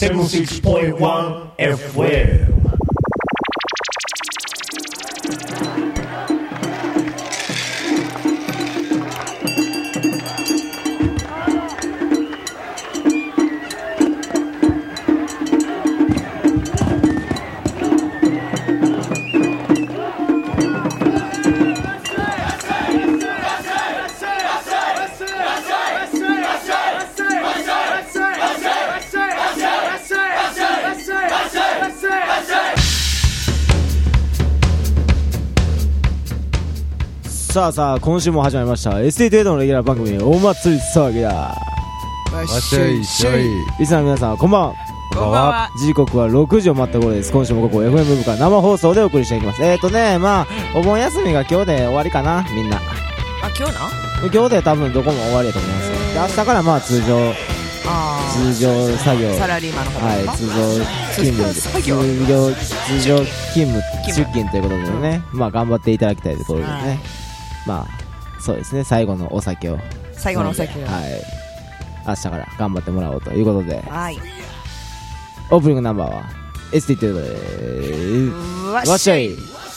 76.1 FM。 さあさあ、今週も始まりました ST のレギュラー番組お祭り騒ぎだ。 わっしょいしょい。 リスナーの皆さんこんばんは。 こんばんは。 時刻は6時を待った頃です。今週もここ FM 部から生放送でお送りしていきます。まあお盆休みが今日で終わりかな、みんな。 あ、今日な？ 今日で多分どこも終わりだと思いますよ。で、明日からまあ通常作業、 サラリーマンの方はい、通常勤務、通常勤務出勤ということでね、まあ頑張っていただきたいところですね。まあそうですね、最後のお酒を、 はい、 明日から頑張ってもらおうということで、 はい、 オープニングナンバーは ST ということで、わっしょい。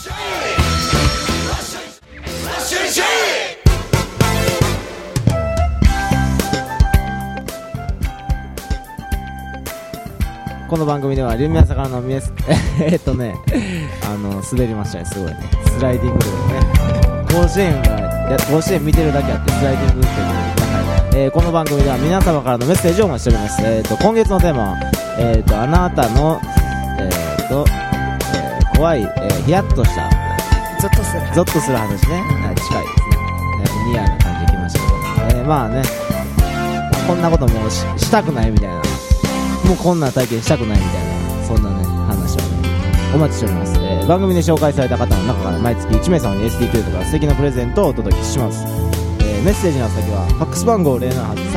この番組では皆さんからの滑りましたね、すごいね、スライディングでね、甲子園見てるだけあってスライディングっていう、この番組では皆様からのメッセージをお待ちしております。今月のテーマは、あなたの、怖い、ヒヤッとしたゾッとする話ね、近いですね、ニヤな感じで来ましたけど、まあね、こんなこともしたくないみたいな、もうこんな体験したくないみたいな、そんなね話をねお待ちしております。番組で紹介された方の中から毎月1名様に ST クレートから素敵なプレゼントをお届けします。メッセージの先はファックス番号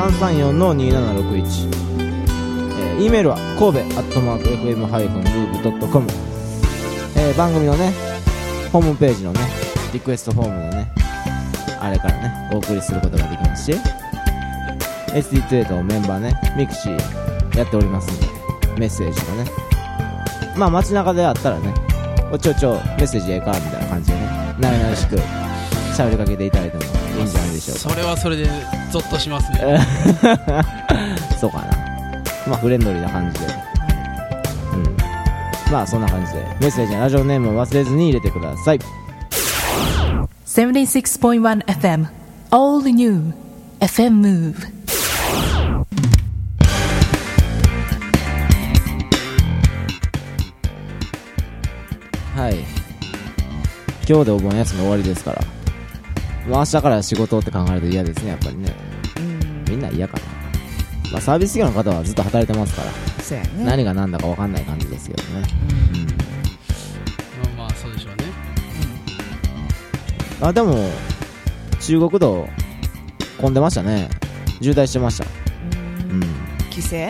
078-334-2761、E メールは神戸@fm-move.com、番組のねホームページのねリクエストフォームのねあれからねお送りすることができますし、 ST クレートメンバーねミクシーやっておりますので、メッセージとかね、まあ街中であったらね、おちょメッセージええかみたいな感じでね、なれなれしく喋りかけていただいてもいいんじゃないでしょうか。 それはそれでゾッとしますねそうかな、まあフレンドリーな感じで、まあそんな感じでメッセージやラジオネームを忘れずに入れてください。 76.1 FM All New FM Move。 はい、今日でお盆休み終わりですから、まあ、明日から仕事って考えると嫌ですね、やっぱりね。みんな嫌かな。まあ、サービス業の方はずっと働いてますから、 そうやね、 何が何だか分かんない感じですけどね。 まあそうでしょうね。 あ、でも中国道混んでましたね、渋滞してました。 規制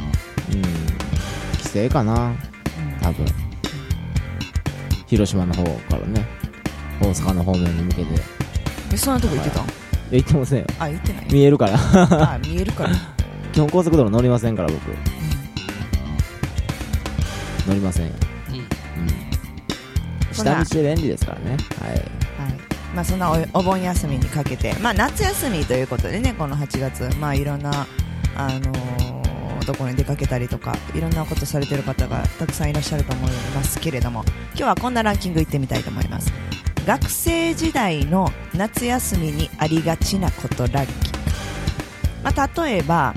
かな、多分広島の方からね大阪の方面に向けて。 そんなとこ行ってたん？ 行ってませんよ。 あ、行ってない。 見えるからあ、見えるから基本高速道路乗りませんから僕、乗りませんよ。下道で便利ですからね。はい、 まあそんな お盆休みにかけて、まあ夏休みということでね、この8月、まあいろんなどこに出かけたりとかいろんなことされてる方がたくさんいらっしゃると思いますけれども、今日はこんなランキングいってみたいと思います。学生時代の夏休みにありがちなことランキング。まあ、例えば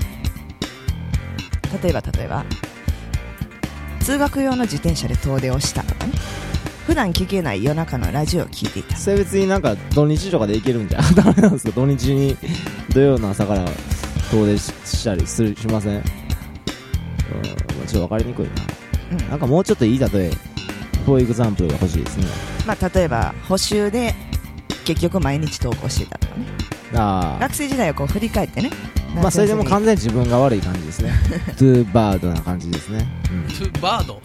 通学用の自転車で遠出をしたとかね、普段聞けない夜中のラジオを聞いていた。 それ別になんか土日とかで行けるんじゃダメなんですか？土日に土曜の朝から遠出したりしません？ちょっと分かりにくいな、なんかもうちょっといい例え、フォーエグザンプルが欲しいですね。 まあ、例えば補習で結局毎日登校してたとかね。学生時代をこう振り返ってね、 まあそれでも完全に自分が悪い感じですねトゥーバードな感じですね、 トゥーバード、 はい、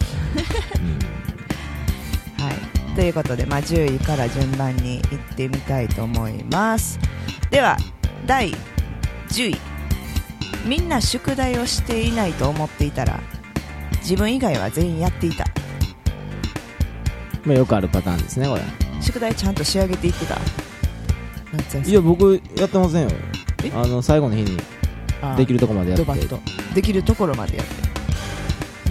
ということで、まあ、10位から順番にいってみたいと思います。では第10位、みんな宿題をしていないと思っていたら自分以外は全員やっていた。 まあよくあるパターンですねこれ。 宿題ちゃんと仕上げていってた。夏休みいや僕やってませんよ。 え最後の日にできるとこまでやってドバッとできるところまでやって。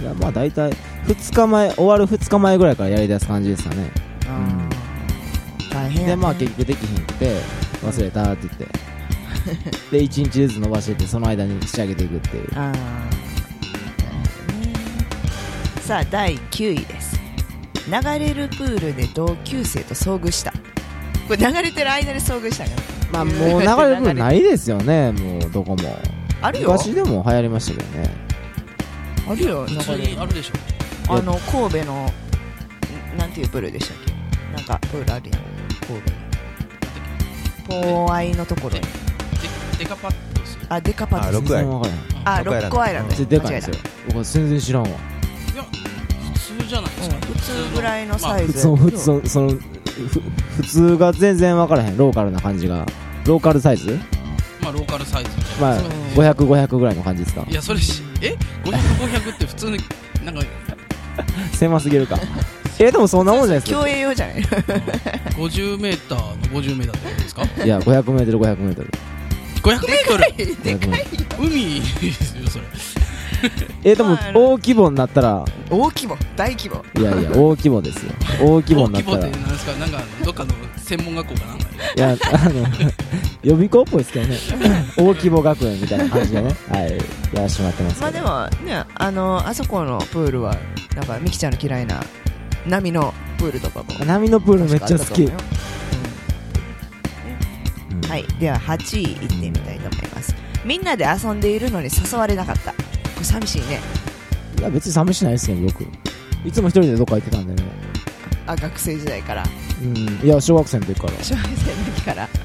いやまあ大体2日前終わる2日前ぐらいからやりだす感じですかね。 大変やね。 でまあ結局できひんくて忘れたって言ってで1日ずつ伸ばしてってその間に仕上げていくっていう。 なるほどね。さあ第9位です。流れるプールで同級生と遭遇した。これ流れてる間に遭遇したんや。 まあもう流れるプールないですよねもうどこも。 あるよ。 昔でも流行りましたけどね。 あるよ。 普通にあるでしょ。 神戸のなんていうプールでしたっけ。なんかプールあるやん神戸に。ポーアイのところに。 デカパッドス。 あデカパッドス。 全然わからない。 ロッコアイランド。 でかいですよ。僕全然知らんわ。 いや普通じゃないですか。 普通ぐらいのサイズ。 普通が全然分からへん。ローカルな感じが。ローカルサイズ。 まあローカルサイズじゃまあないですか。 500ぐらいの感じですか。 いやそれ500って普通になんか狭すぎるか。でもそんなもんじゃないですか。 競泳用じゃない 50メーターの50メーターってことですか。 いや500メートル500メートル 500メートルでかい海ですよそれ。 でも大規模になったら大規模大規模。 いや大規模ですよ。大規模になったら大規模ってなんですか。なんかどっかの専門学校かなんかで。 いや予備校っぽいですけどね大規模学園みたいな感じでねはいやらしてもらってますけど。 まあでもねあそこのプールはなんかミキちゃんの嫌いな波のプールとかも波のプールめっちゃ好き。 はい、では8位いってみたいと思います。みんなで遊んでいるのに誘われなかった。これ寂しいね。 いや別に寂しないですけど僕いつも一人でどっか行ってたんだよね。 学生時代からいや小学生の時から小学生の時からなる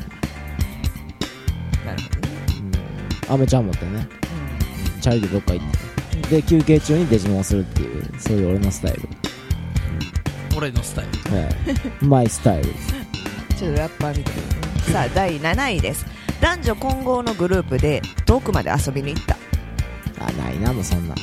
ほどね。 アメちゃん持ってね、チャリでどっか行って、で休憩中にデジモンをするっていうそういう俺のスタイル。 俺のスタイル。 はいマイスタイルです。 ちょっとラッパーみたいなさあ第7位です。男女混合のグループで遠くまで遊びに行った。 ないなもうそんな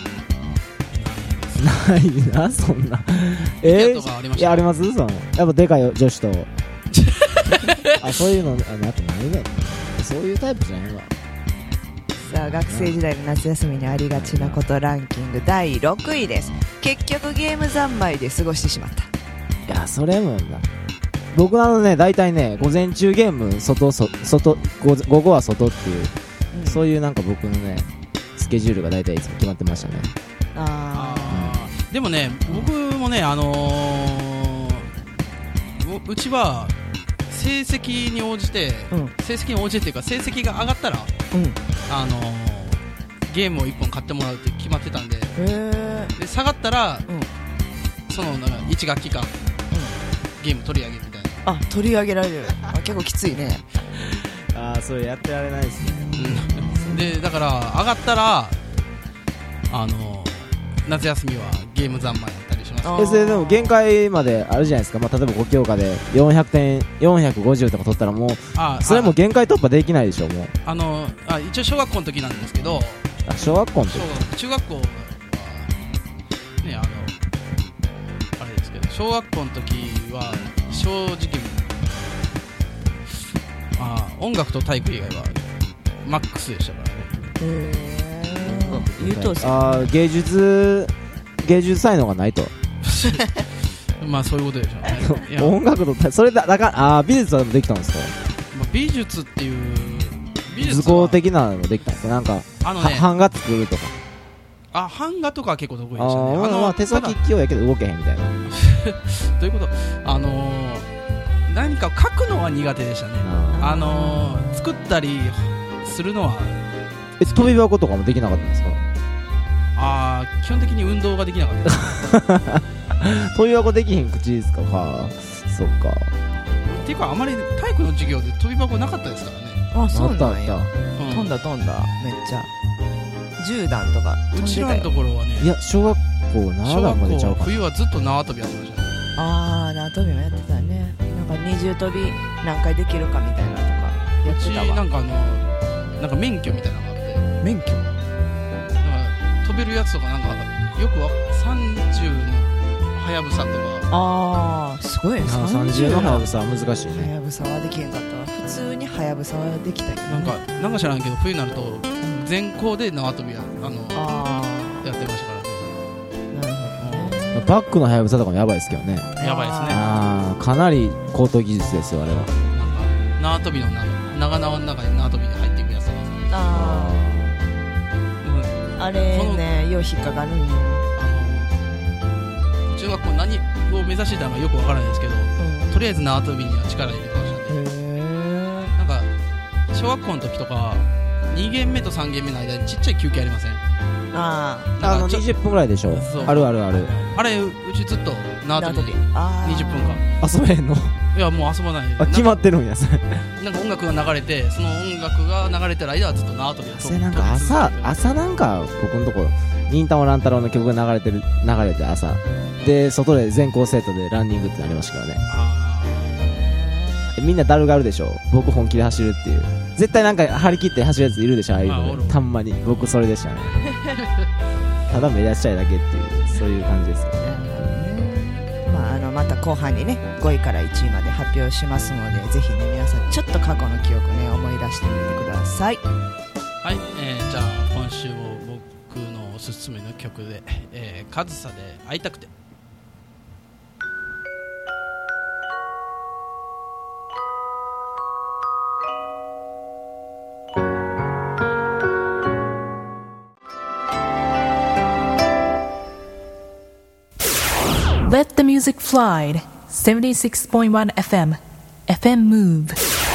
ないなそんなとかありました。 いやありますそのやっぱでかい女子とそういうのなんかないね。そういうタイプじゃないわ。 さあ学生時代の夏休みにありがちなことランキング第6位です。結局ゲーム三昧で過ごしてしまった。 いやそれもな僕大体ね午前中ゲーム午後は外っていう、そういうなんか僕のねスケジュールが大体いつも決まってましたね。 でもね僕もねうちは成績に応じて、成績に応じてっていうか成績が上がったら、ゲームを1本買ってもらうって決まってたんで、で下がったら、そのなんか1学期間、ゲーム取り上げるみたいな。 取り上げられる。結構きついね。 それやってられないですね。 でだから上がったら夏休みはゲーム三昧だったりします。 それでも限界まであるじゃないですか。例えば5教科で400点450とか取ったらもうそれも限界突破できないでしょ。もう一応小学校の時なんですけど、 小学校の時中学校はねあれですけど小学校の時は正直音楽と体育以外はマックスでしたからね。 優等生。 芸術才能がないとまあそういうことでしょうね。 音楽とそれだから美術はできたんですか。 美術っていう図工的なのできたんですか。なんか版画作るとか。 版画とかは結構得意でしたね。 手先器用やけど動けへんみたいな。 どういうこと。何か書くのは苦手でしたね。作ったりするのは。 飛び箱とかもできなかったんですか。 基本的に運動ができなかった飛び箱できへん口ですか。そっか。 っていうかあまり体育の授業で飛び箱なかったですからね。 そうなんや。飛んだめっちゃ10段とかうちらのところはね。 いや小学校7段までちゃうか。 冬はずっと縄跳びやってましたね。 縄跳びもやってたね。なんか二重跳び何回できるかみたいなとかやってたわ。 なんか免許みたいなのがあって。 免許。 飛べるやつとかなんかよく30のはやぶさとか。 ああすごいね。 30のはやぶさは難しいね。 はやぶさはできへんかったわ。普通にはやぶさはできたよね。 なんか知らんけど冬になると全校で縄跳びやってましたからね。 なるほどね。 バックのはやぶさとかもやばいですけどね。 やばいですね。 かなり高等技術ですよあれは。 なんか縄跳びの長縄の中に縄跳びで入っていくやつとかあれね、よう引っかかるんよ。 中学校何を目指してたのかよくわからないですけど、とりあえず縄跳びには力入れてましたね。なんか小学校の時とか2限目と3限目の間にちっちゃい休憩ありません？ 20分ぐらいでしょ。あるあるある。 あれうちずっと縄跳びで20分間遊べへんの？ いやもう遊ばない。 決まってるんやそれ。 なんか音楽が流れて、その音楽が流れてる間はずっと縄跳びで。 それなんか朝なんか僕のところ忍たま乱太郎の曲が流れて朝で外で全校生徒でランニングってなりましたからね。みんなだるがるでしょ。僕本気で走るっていう。絶対なんか張り切って走るやついるでしょ。ああいうのたんまに。僕それでしたね。ただ目立ちたいだけっていうそういう感じですよね。 また後半にね5位から1位まで発表しますので、ぜひね皆さんちょっと過去の記憶ね思い出してみてください。 はい、じゃあ今週も僕のおすすめの曲で、カズサで会いたくて。 Let the music fly. 76.1 FM. FM Move.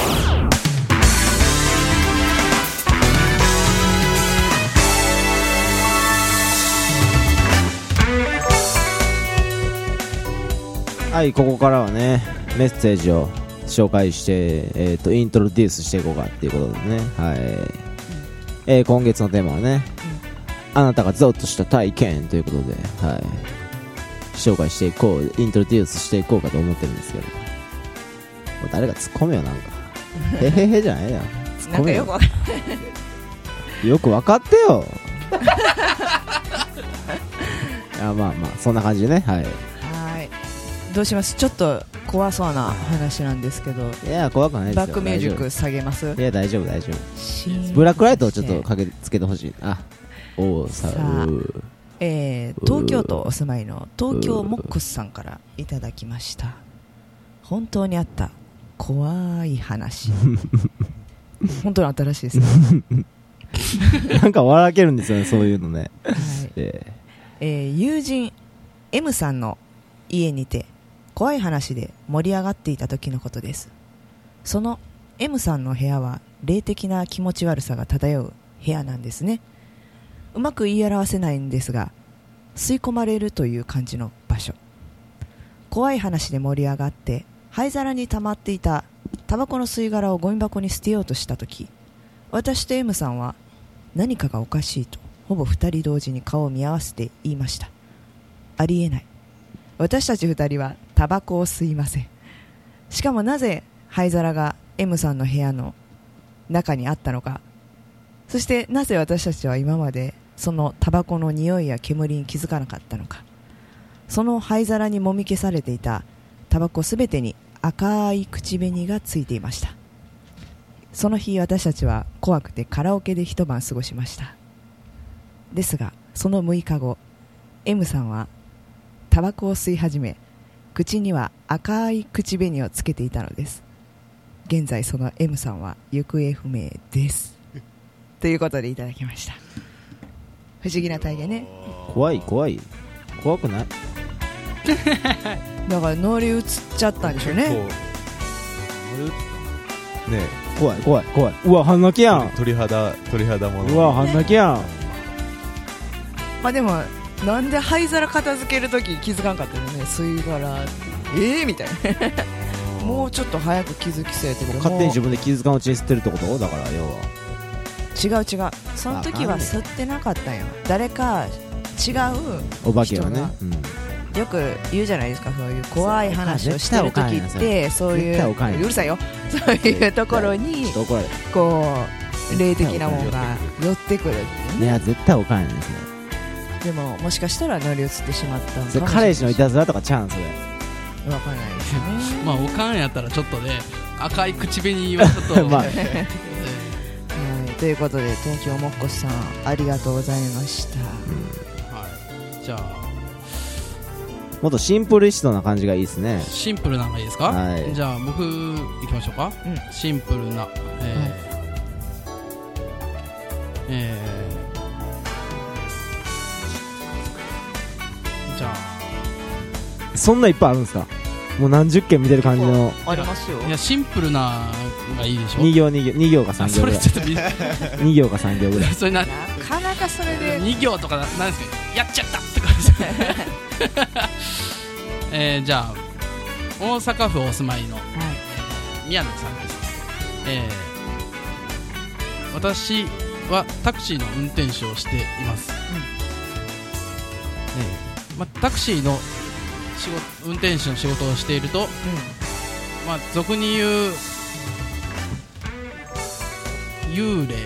はい、ここからはねメッセージを紹介してイントロデュースしていこうかっていうことでね。はい。今月のテーマはね、あなたがゾッとした体験ということで、はい。紹介していこう、イントロデュースしていこうかと思ってるんですけど、誰か突っ込めよ。なんかへへへじゃないよ。突っ込めよ。よく分かってよ。いやまあそんな感じでね。はい。 どうします？ちょっと怖そうな話なんですけど。 いや怖くないですよ。 バックミュージック下げます？ いや大丈夫。ブラックライトをちょっとつけてほしい。 東京都お住まいの東京モックスさんからいただきました。本当にあった怖い話。本当に新しいですね。 なんか笑けるんですよね、そういうのね。 はい。友人 M さんの家にて怖い話で盛り上がっていた時のことです。その M さんの部屋は霊的な気持ち悪さが漂う部屋なんですね。うまく言い表せないんですが、吸い込まれるという感じの場所。怖い話で盛り上がって灰皿に溜まっていたタバコの吸い殻をゴミ箱に捨てようとしたとき、私と M さんは何かがおかしいとほぼ2人同時に顔を見合わせて言いました。ありえない。私たち2人はタバコを吸いません。しかもなぜ灰皿が M さんの部屋の中にあったのか、そしてなぜ私たちは今までそのタバコの匂いや煙に気づかなかったのか。その灰皿にもみ消されていたタバコすべてに赤い口紅がついていました。その日私たちは怖くてカラオケで一晩過ごしました。ですがその6日後、 M さんはタバコを吸い始め、口には赤い口紅をつけていたのです。現在その M さんは行方不明ですということでいただきました。不思議な体験ね。 怖くない？ だから乗り移っちゃったんでしょうね。 ね怖い。うわ半泣きやん。 鳥肌もの。 うわ半泣きやん。 まあでもなんで灰皿片付けるとき気づかんかったよね。吸い殻みたいな。もうちょっと早く気づきせえてくれ。 勝手に自分で気づかんうちに吸ってるってこと？だから要は違うその時は吸ってなかったんよ。誰か違うお化けはね、 よく言うじゃないですか、そういう怖い話をしてる時ってそういううるさいよ、そういうところにこう霊的なものが寄ってくるっていうね。 いや絶対おかんやですね。 でももしかしたら乗り移ってしまったのかもしれない。 彼氏のいたずらとかちゃうんそれ。 わかんないですよね。 まあおかんやったらちょっとね赤い口紅はちょっとまあはい、ということで東京もっこさんありがとうございました。 はい、じゃあもっとシンプルリストな感じがいいですね。 シンプルなのがいいですか、 はい、 じゃあ僕行きましょうか、シンプルな、じゃあそんないっぱいあるんですか。もう何十件見てる感じの。 ありますよ。 いやシンプルなのがいいでしょ。 2行か3行ぐらい。 それちょっと 2行か3行ぐらい。 それなかなかそれで 2行とかなんですか、やっちゃったって感じじゃあ大阪府お住まいの、宮野さんです。私はタクシーの運転手をしています、タクシーの運転手の仕事をしていると、俗に言う幽霊、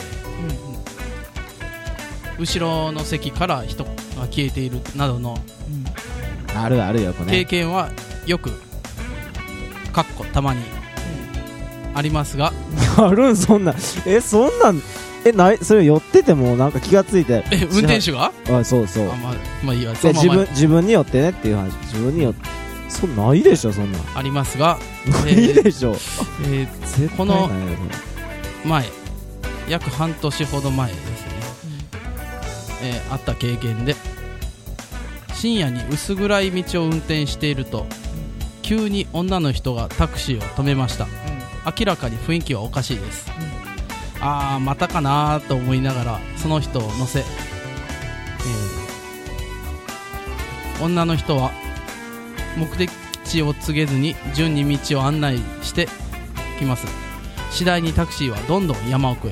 後ろの席から人が消えているなどの、 あるあるよこれ、 経験はよくたまにありますがあるんそんなそんなんないそれ寄っててもなんか気がついて運転手がそうそうまあいいや自分によってねっていう話自分によってそんないでしょそんなんありますがないでしょこの前約半年ほど前ですね、あった経験で深夜に薄暗い道を運転していると急に女の人がタクシーを止めました、明らかに雰囲気はおかしいです、またかなと思いながらその人を乗せ、女の人は目的地を告げずに順に道を案内してきます。次第にタクシーはどんどん山奥へ、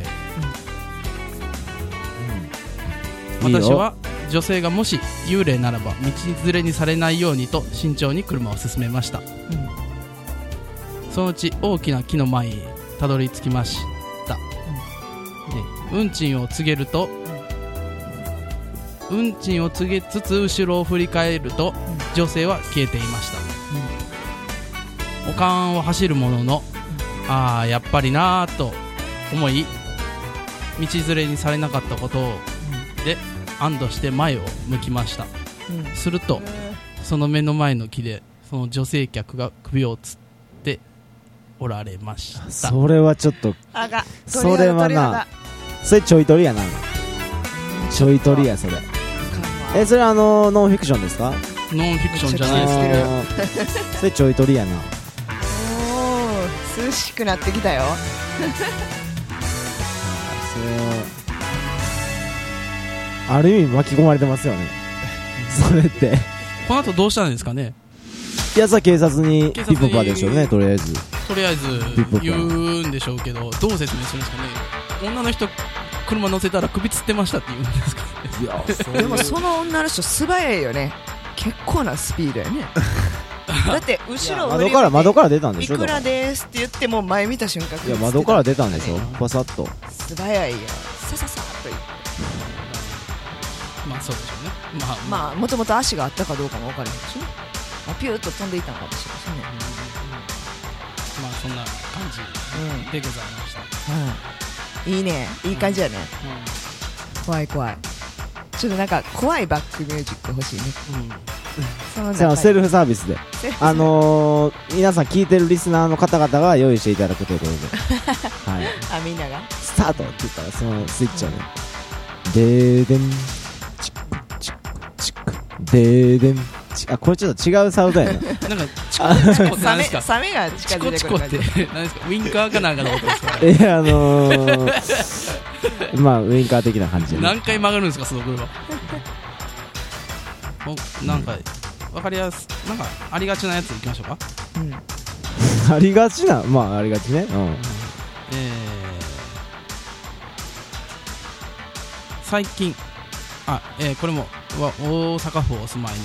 私は女性がもし幽霊ならば道連れにされないようにと慎重に車を進めました、そのうち大きな木の前へたどり着きました、運賃を告げると、運賃を告げつつ後ろを振り返ると、女性は消えていました、おかんを走るものの、やっぱりなぁと思い道連れにされなかったことで安堵して前を向きました、するとその目の前の木でその女性客が首をつっておられました。 それはちょっとそれはなそれちょい取りやなちょい取りやそれそれノンフィクションですか。 ノンフィクションじゃないですけどそれちょい取りやな。 涼しくなってきたよある意味巻き込まれてますよねそれってこの後どうしたんですかね。 いやさ警察にピッポパでしょうね。とりあえず言うんでしょうけど、どう説明するんですかね。女の人車乗せたら首つってましたって言うんですかね。 いやでもその女の人素早いよね。結構なスピードやねだって後ろを窓から出たんでしょ。 いくらですって言っても前見た瞬間いや窓から出たんでしょ。パサッと素早いよ。さささっと言ってまあそうでしょうね。 まあもともと足があったかどうかも分からないしね。ピューッと飛んでいたのかもしれないしね。 まあそんな感じでございました、 いいね。いい感じやね、怖い怖い。ちょっとなんか怖いバックミュージック欲しいね、 セルフサービスで皆さん聞いてるリスナーの方々が用意していただくということでみんながスタートって言ったらそのスイッチをねでーでんチックチックチックでーでんこれちょっと違うサウンドやななんかチコチコって何ですか。 サメが近づいてくる感じ。 チコチコって何ですか。ウインカーかなんかの音ですか。 まあウインカー的な感じで、 何回曲がるんですかその車なんか分かりやすなんかありがちなやついきましょうか、 ありがちなありがちね、 最近これも大阪府お住まいの、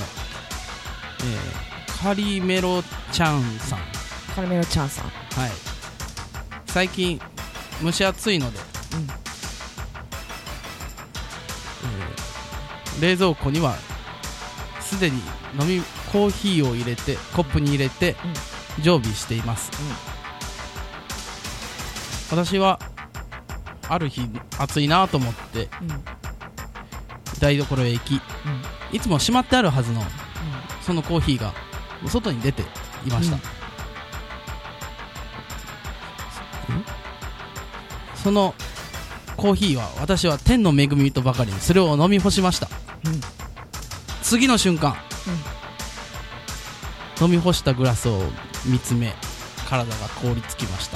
カリメロちゃんさん。 カリメロちゃんさん、 最近蒸し暑いので、 冷蔵庫にはすでにコーヒーを入れてコップに入れて常備しています、私はある日暑いなと思って台所へ行き、いつも閉まってあるはずのそのコーヒーが外に出ていました、そのコーヒーは私は天の恵みとばかりにそれを飲み干しました、次の瞬間、飲み干したグラスを見つめ体が凍りつきました。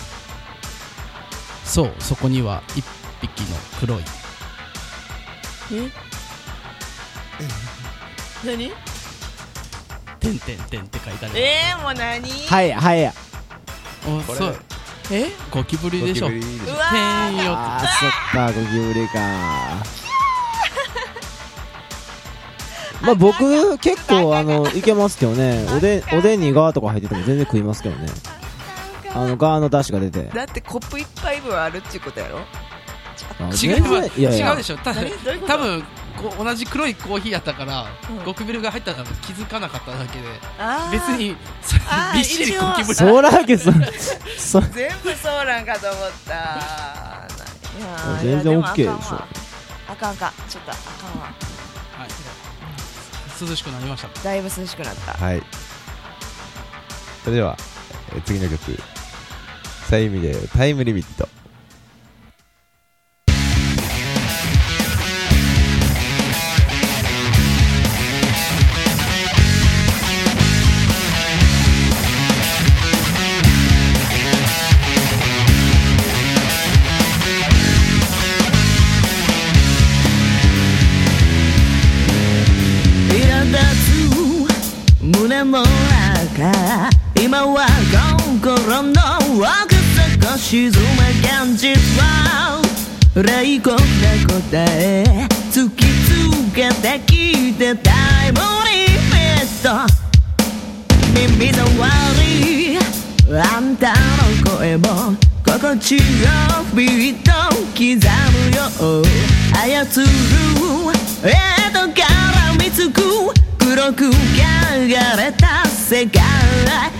そう、そこには一匹の黒い何？ てんてんてんって書いてある。 もう何？ はいはいや。 そう。ゴキブリでしょ。 うわ天よ。 あー、そっか、ゴキブリか。まあ僕結構いけますけどね。おでんにガーとか入ってても全然食いますけどね。ガーの出汁が出て。 だってコップ一杯分あるっていうことやろ。 違うでしょ。多分同じ黒いコーヒーやったから、ゴキブリが入ったら気づかなかっただけで、別にびっしりゴキブリ。 そうなわけ全部そうなんかと思った。 全然 OK でしょ。 あかんちょっとあかんわ。 はい、涼しくなりました。 だいぶ涼しくなった。 はい。それでは次の曲、サイミでタイムリミット。 胸も赤、今は心の奥底沈む現実は冷酷な答え突きつけてきてタイムリミット。耳障りあんたの声も心地よビート刻むよ。操るから見つく黒く汚れた世界